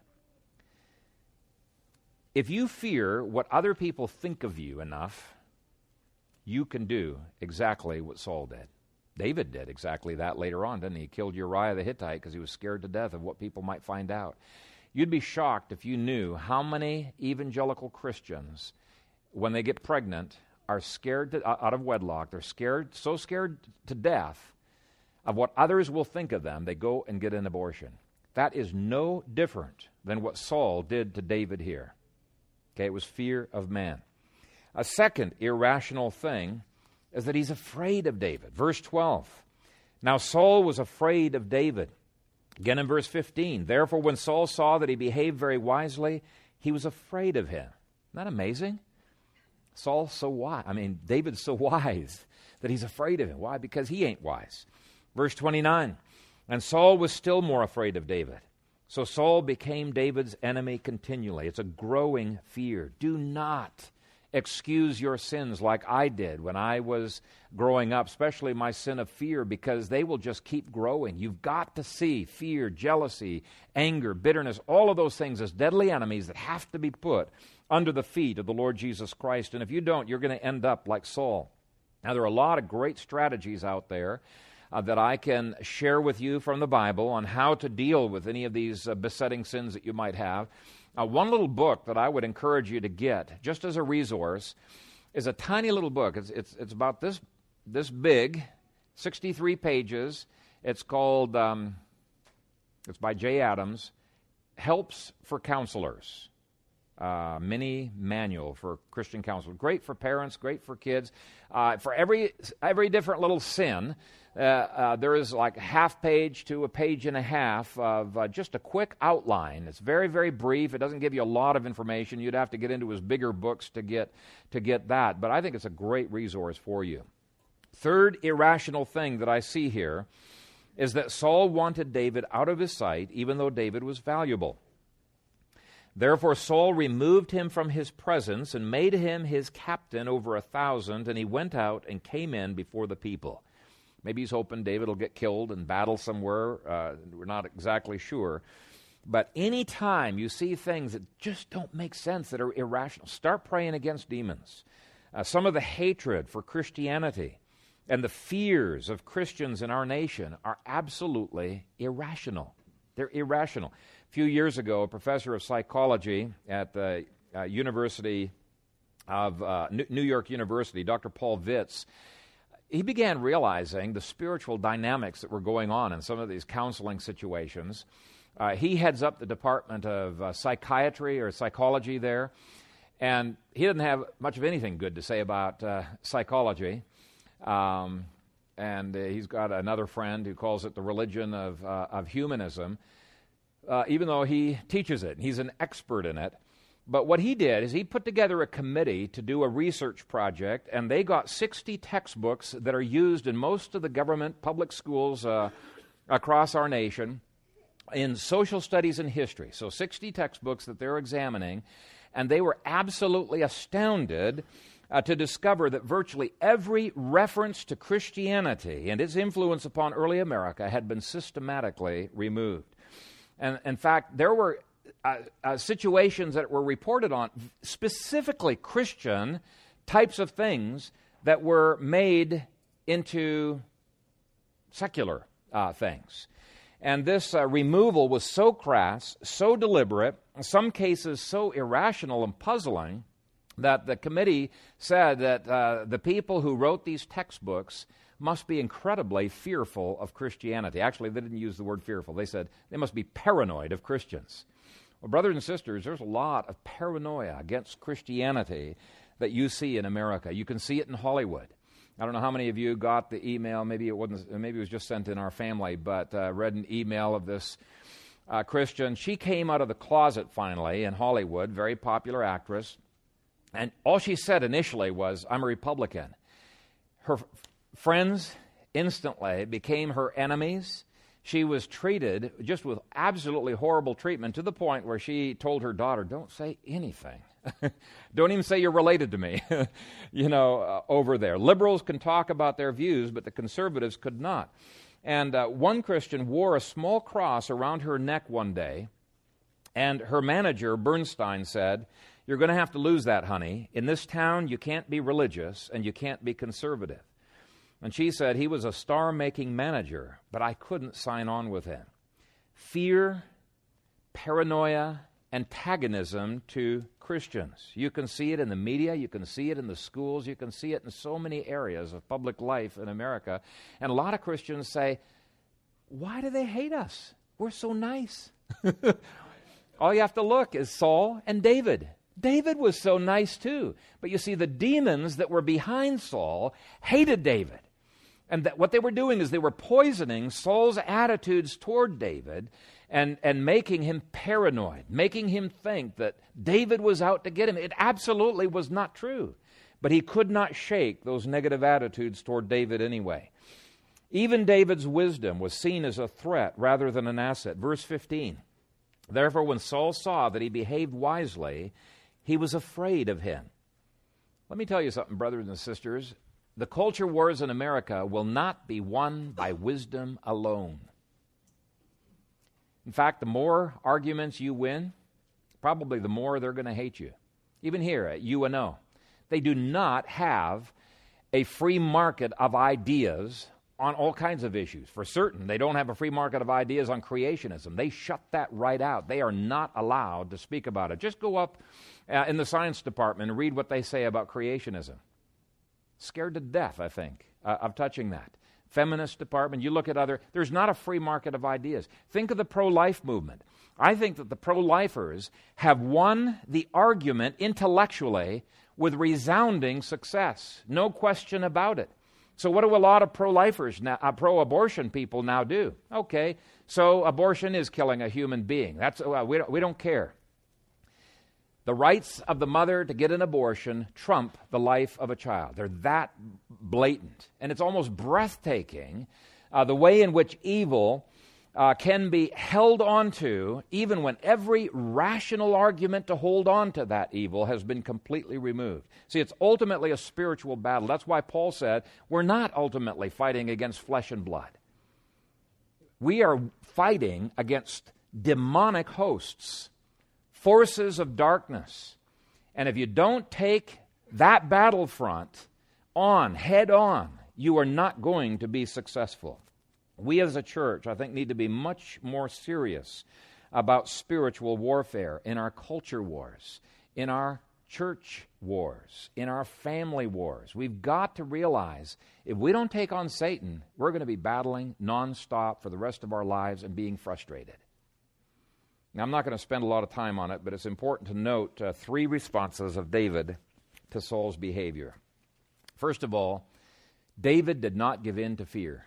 If you fear what other people think of you enough, you can do exactly what Saul did. David did exactly that later on, didn't he? He killed Uriah the Hittite because he was scared to death of what people might find out. You'd be shocked if you knew how many evangelical Christians, when they get pregnant, are scared out of wedlock. They're scared, so scared to death of what others will think of them, they go and get an abortion. That is no different than what Saul did to David here. Okay, it was fear of man. A second irrational thing is that he's afraid of David. Verse 12. Now Saul was afraid of David. Again in verse 15. Therefore, when Saul saw that he behaved very wisely, he was afraid of him. Isn't that amazing? Saul's so wise. David's so wise that he's afraid of him. Why? Because he ain't wise. Verse 29. And Saul was still more afraid of David. So Saul became David's enemy continually. It's a growing fear. Do not excuse your sins like I did when I was growing up, especially my sin of fear, because they will just keep growing. You've got to see fear, jealousy, anger, bitterness, all of those things as deadly enemies that have to be put under the feet of the Lord Jesus Christ. And if you don't, you're going to end up like Saul. Now, there are a lot of great strategies out there that I can share with you from the Bible on how to deal with any of these besetting sins that you might have. One little book that I would encourage you to get, just as a resource, is a tiny little book. It's about this big, 63 pages. It's called, it's by Jay Adams, Helps for Counselors. Mini manual for Christian counselors. Great for parents, great for kids. For every different little sin, there is like a half page to a page and a half of just a quick outline. It's very, very brief. It doesn't give you a lot of information. You'd have to get into his bigger books to get that. But I think it's a great resource for you. Third irrational thing that I see here is that Saul wanted David out of his sight, even though David was valuable. Therefore Saul removed him from his presence and made him his captain over 1,000, and he went out and came in before the people. Maybe he's hoping David will get killed in battle somewhere. We're not exactly sure. But any time you see things that just don't make sense, that are irrational, start praying against demons. Some of the hatred for Christianity and the fears of Christians in our nation are absolutely irrational. They're irrational. A few years ago, a professor of psychology at the University of New York University, Dr. Paul Vitz, he began realizing the spiritual dynamics that were going on in some of these counseling situations. He heads up the Department of Psychiatry or Psychology there, and he didn't have much of anything good to say about psychology. And he's got another friend who calls it the religion of humanism, even though he teaches it. He's an expert in it. But what he did is he put together a committee to do a research project, and they got 60 textbooks that are used in most of the government public schools across our nation in social studies and history. So 60 textbooks that they're examining, and they were absolutely astounded to discover that virtually every reference to Christianity and its influence upon early America had been systematically removed. And in fact, there were situations that were reported on, specifically Christian types of things that were made into secular things. And this removal was so crass, so deliberate, in some cases so irrational and puzzling, that the committee said that the people who wrote these textbooks must be incredibly fearful of Christianity. Actually, they didn't use the word fearful. They said they must be paranoid of Christians. Well, brothers and sisters, there's a lot of paranoia against Christianity that you see in America. You can see it in Hollywood. I don't know how many of you got the email. Maybe it was just sent in our family, but read an email of this Christian. She came out of the closet finally in Hollywood, very popular actress, and all she said initially was, "I'm a Republican." Her friends instantly became her enemies. She was treated just with absolutely horrible treatment, to the point where she told her daughter, "Don't say anything. Don't even say you're related to me." Over there. Liberals can talk about their views, but the conservatives could not. And one Christian wore a small cross around her neck one day, and her manager, Bernstein, said, "You're going to have to lose that, honey. In this town, you can't be religious and you can't be conservative." And she said, "He was a star-making manager, but I couldn't sign on with him." Fear, paranoia, antagonism to Christians. You can see it in the media, you can see it in the schools, you can see it in so many areas of public life in America. And a lot of Christians say, "Why do they hate us? We're so nice." All you have to look is Saul and David. David was so nice too. But you see, the demons that were behind Saul hated David. And that what they were doing is they were poisoning Saul's attitudes toward David and making him paranoid, making him think that David was out to get him. It absolutely was not true. But he could not shake those negative attitudes toward David anyway. Even David's wisdom was seen as a threat rather than an asset. Verse 15, "Therefore when Saul saw that he behaved wisely, he was afraid of him." Let me tell you something, brothers and sisters. The culture wars in America will not be won by wisdom alone. In fact, the more arguments you win, probably the more they're going to hate you. Even here at UNO, they do not have a free market of ideas on all kinds of issues. For certain, they don't have a free market of ideas on creationism. They shut that right out. They are not allowed to speak about it. Just go up in the science department and read what they say about creationism. Scared to death, I think, of touching that. Feminist department, you look at there's not a free market of ideas. Think of the pro-life movement. I think that the pro-lifers have won the argument intellectually with resounding success. No question about it. So what do a lot of pro-lifers, now, pro-abortion people now do? Okay, so abortion is killing a human being. We don't care. The rights of the mother to get an abortion trump the life of a child. They're that blatant. And it's almost breathtaking the way in which evil can be held onto, even when every rational argument to hold on to that evil has been completely removed. See, it's ultimately a spiritual battle. That's why Paul said, we're not ultimately fighting against flesh and blood. We are fighting against demonic hosts, forces of darkness. And if you don't take that battlefront on, head on, you are not going to be successful. We as a church, I think, need to be much more serious about spiritual warfare in our culture wars, in our church wars, in our family wars. We've got to realize if we don't take on Satan, we're going to be battling nonstop for the rest of our lives and being frustrated. Now, I'm not going to spend a lot of time on it, but it's important to note three responses of David to Saul's behavior. First of all, David did not give in to fear.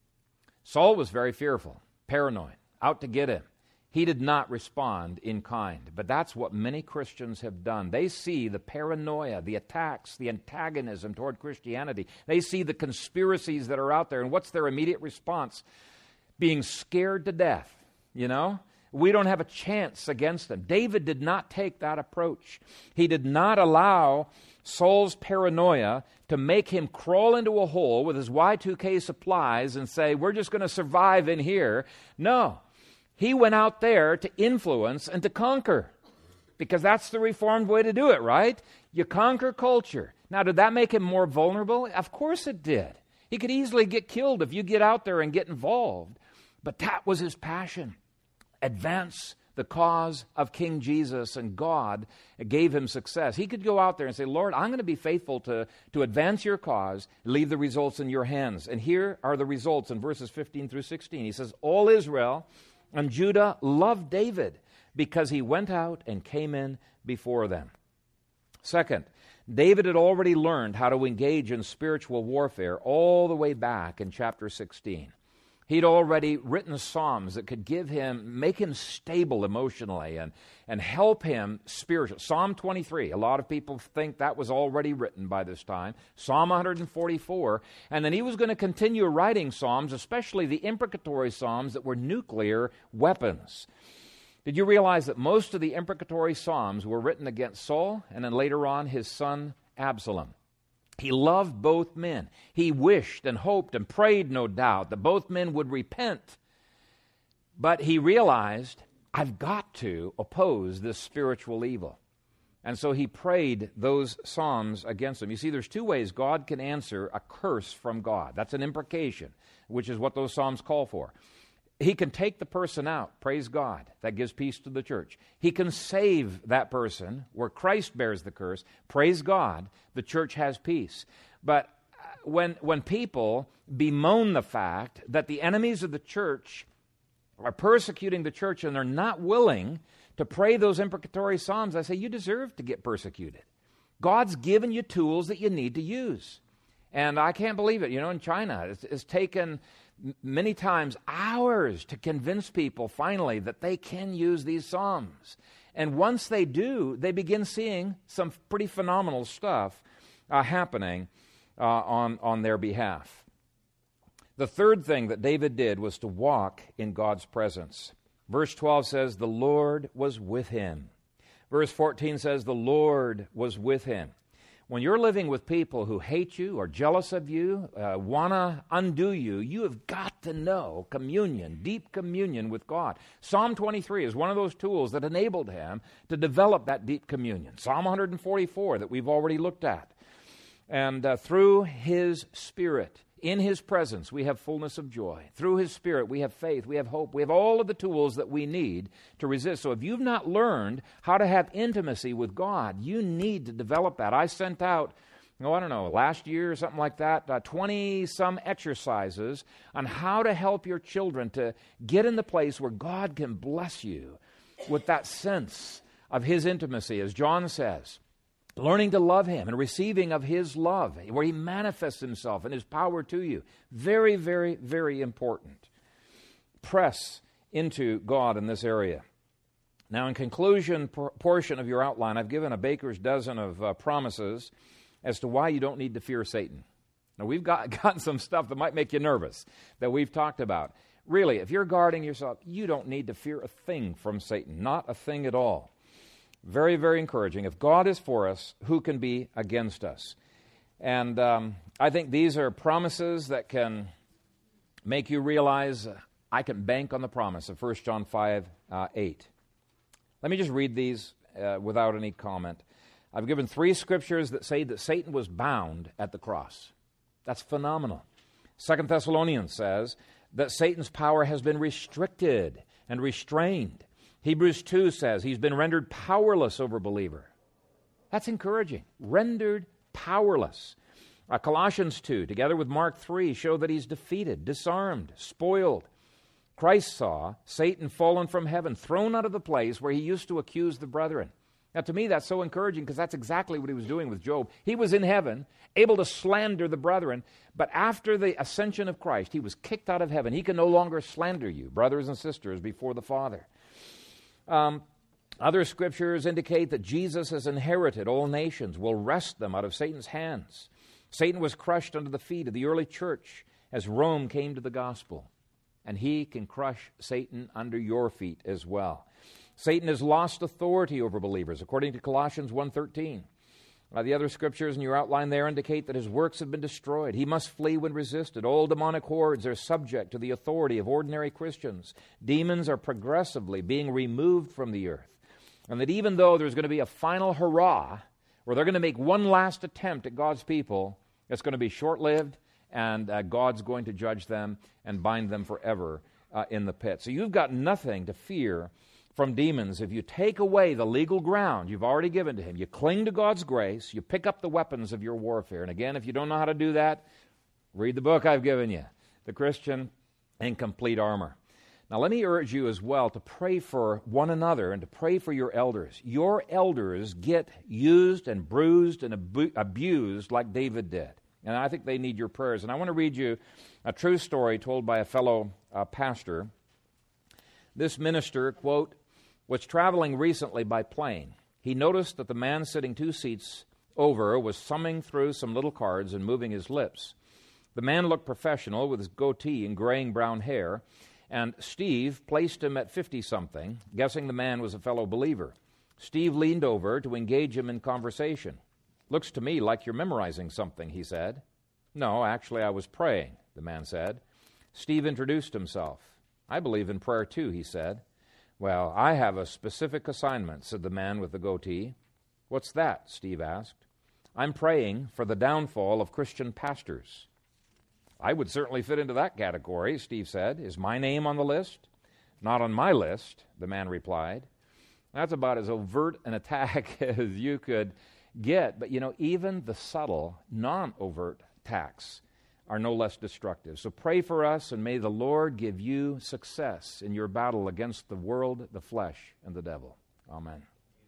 Saul was very fearful, paranoid, out to get him. He did not respond in kind, but that's what many Christians have done. They see the paranoia, the attacks, the antagonism toward Christianity. They see the conspiracies that are out there, and what's their immediate response? Being scared to death, you know? We don't have a chance against them. David did not take that approach. He did not allow Saul's paranoia to make him crawl into a hole with his Y2K supplies and say, we're just going to survive in here. No. He went out there to influence and to conquer, because that's the Reformed way to do it, right? You conquer culture. Now, did that make him more vulnerable? Of course it did. He could easily get killed if you get out there and get involved. But that was his passion. Advance the cause of King Jesus, and God gave him success. He could go out there and say, Lord, I'm going to be faithful to advance your cause, leave the results in your hands. And here are the results in verses 15 through 16. He says, all Israel and Judah loved David because he went out and came in before them. Second, David had already learned how to engage in spiritual warfare all the way back in chapter 16. He'd already written psalms that could make him stable emotionally and help him spiritually. Psalm 23, a lot of people think that was already written by this time. Psalm 144, and then he was going to continue writing psalms, especially the imprecatory psalms that were nuclear weapons. Did you realize that most of the imprecatory psalms were written against Saul and then later on his son Absalom? He loved both men. He wished and hoped and prayed, no doubt, that both men would repent. But he realized, I've got to oppose this spiritual evil. And so he prayed those psalms against them. You see, there's two ways God can answer a curse from God. That's an imprecation, which is what those psalms call for. He can take the person out, praise God. That gives peace to the church. He can save that person where Christ bears the curse, praise God, the church has peace. But when people bemoan the fact that the enemies of the church are persecuting the church and they're not willing to pray those imprecatory psalms, I say, you deserve to get persecuted. God's given you tools that you need to use. And I can't believe it. You know, in China, it's taken many times hours to convince people finally that they can use these psalms. And once they do, they begin seeing some pretty phenomenal stuff happening on their behalf. The third thing that David did was to walk in God's presence. Verse 12 says, the Lord was with him. Verse 14 says, the Lord was with him. When you're living with people who hate you or jealous of you, want to undo you, you have got to know communion, deep communion with God. Psalm 23 is one of those tools that enabled him to develop that deep communion. Psalm 144 that we've already looked at. And through his Spirit, in his presence, we have fullness of joy. Through his Spirit, we have faith, we have hope. We have all of the tools that we need to resist. So if you've not learned how to have intimacy with God, you need to develop that. I sent out, last year or something like that, 20-some exercises on how to help your children to get in the place where God can bless you with that sense of his intimacy, as John says. Learning to love him and receiving of his love, where he manifests himself and his power to you. Very, very, very important. Press into God in this area. Now, in conclusion portion of your outline, I've given a baker's dozen of promises as to why you don't need to fear Satan. Now, we've gotten some stuff that might make you nervous that we've talked about. Really, if you're guarding yourself, you don't need to fear a thing from Satan, not a thing at all. Very, very encouraging. If God is for us, who can be against us? And I think these are promises that can make you realize I can bank on the promise of 1 John 5:8. Let me just read these without any comment. I've given 3 scriptures that say that Satan was bound at the cross. That's phenomenal. 2 Thessalonians says that Satan's power has been restricted and restrained. Hebrews 2 says he's been rendered powerless over believer. That's encouraging. Rendered powerless. Colossians 2, together with Mark 3, show that he's defeated, disarmed, spoiled. Christ saw Satan fallen from heaven, thrown out of the place where he used to accuse the brethren. Now, to me, that's so encouraging because that's exactly what he was doing with Job. He was in heaven, able to slander the brethren, but after the ascension of Christ, he was kicked out of heaven. He can no longer slander you, brothers and sisters, before the Father. Other scriptures indicate that Jesus has inherited all nations, will wrest them out of Satan's hands. Satan was crushed under the feet of the early church as Rome came to the gospel. And he can crush Satan under your feet as well. Satan has lost authority over believers, according to Colossians 1:13. The other scriptures in your outline there indicate that his works have been destroyed. He must flee when resisted. All demonic hordes are subject to the authority of ordinary Christians. Demons are progressively being removed from the earth. And that even though there's going to be a final hurrah, where they're going to make one last attempt at God's people, it's going to be short-lived, and God's going to judge them and bind them forever in the pit. So you've got nothing to fear from demons if you take away the legal ground you've already given to him. You cling to God's grace. You pick up the weapons of your warfare. And again, if you don't know how to do that, read the book I've given you, The Christian in Complete Armor. Now, let me urge you as well to pray for one another and to pray for your elders. Your elders get used and bruised and abused like David did. And I think they need your prayers. And I want to read you a true story told by a fellow pastor. This minister, quote, was traveling recently by plane. He noticed that the man sitting 2 seats over was thumbing through some little cards and moving his lips. The man looked professional with his goatee and graying brown hair, and Steve placed him at 50-something, guessing the man was a fellow believer. Steve leaned over to engage him in conversation. "Looks to me like you're memorizing something," he said. "No, actually I was praying," the man said. Steve introduced himself. "I believe in prayer too," he said. "Well, I have a specific assignment," said the man with the goatee. "What's that?" Steve asked. "I'm praying for the downfall of Christian pastors." "I would certainly fit into that category," Steve said. "Is my name on the list?" "Not on my list," the man replied. That's about as overt an attack as you could get. But, even the subtle, non-overt attacks are no less destructive. So pray for us, and may the Lord give you success in your battle against the world, the flesh, and the devil. Amen.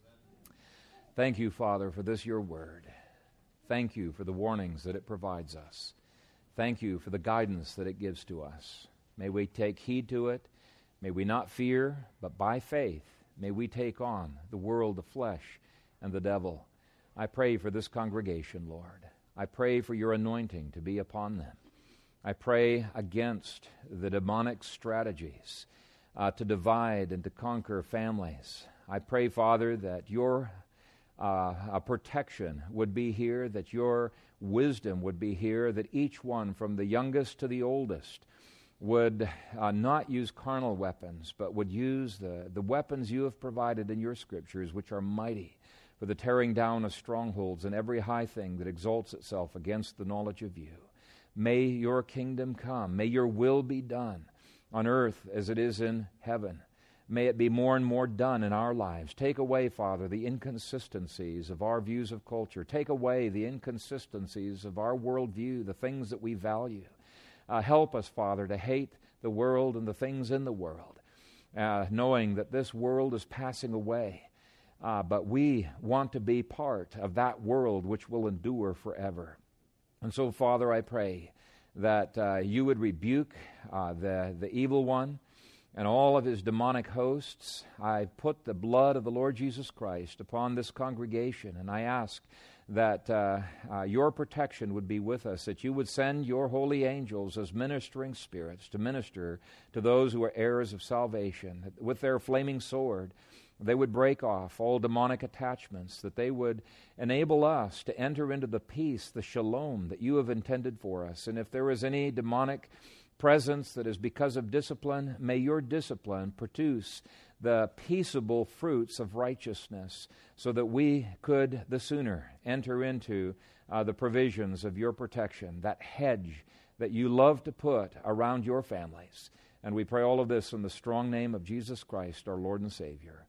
Thank you, Father, for this, your word. Thank you for the warnings that it provides us. Thank you for the guidance that it gives to us. May we take heed to it. May we not fear, but by faith, may we take on the world, the flesh, and the devil. I pray for this congregation, Lord. I pray for your anointing to be upon them. I pray against the demonic strategies to divide and to conquer families. I pray, Father, that your protection would be here, that your wisdom would be here, that each one from the youngest to the oldest would not use carnal weapons, but would use the weapons you have provided in your scriptures, which are mighty for the tearing down of strongholds and every high thing that exalts itself against the knowledge of you. May your kingdom come. May your will be done on earth as it is in heaven. May it be more and more done in our lives. Take away, Father, the inconsistencies of our views of culture. Take away the inconsistencies of our worldview, the things that we value. Help us, Father, to hate the world and the things in the world, knowing that this world is passing away. But we want to be part of that world which will endure forever. And so, Father, I pray that you would rebuke the evil one and all of his demonic hosts. I put the blood of the Lord Jesus Christ upon this congregation, and I ask that your protection would be with us, that you would send your holy angels as ministering spirits to minister to those who are heirs of salvation, that with their flaming sword they would break off all demonic attachments, that they would enable us to enter into the peace, the shalom that you have intended for us. And if there is any demonic presence that is because of discipline, may your discipline produce the peaceable fruits of righteousness, so that we could the sooner enter into the provisions of your protection, that hedge that you love to put around your families. And we pray all of this in the strong name of Jesus Christ, our Lord and Savior.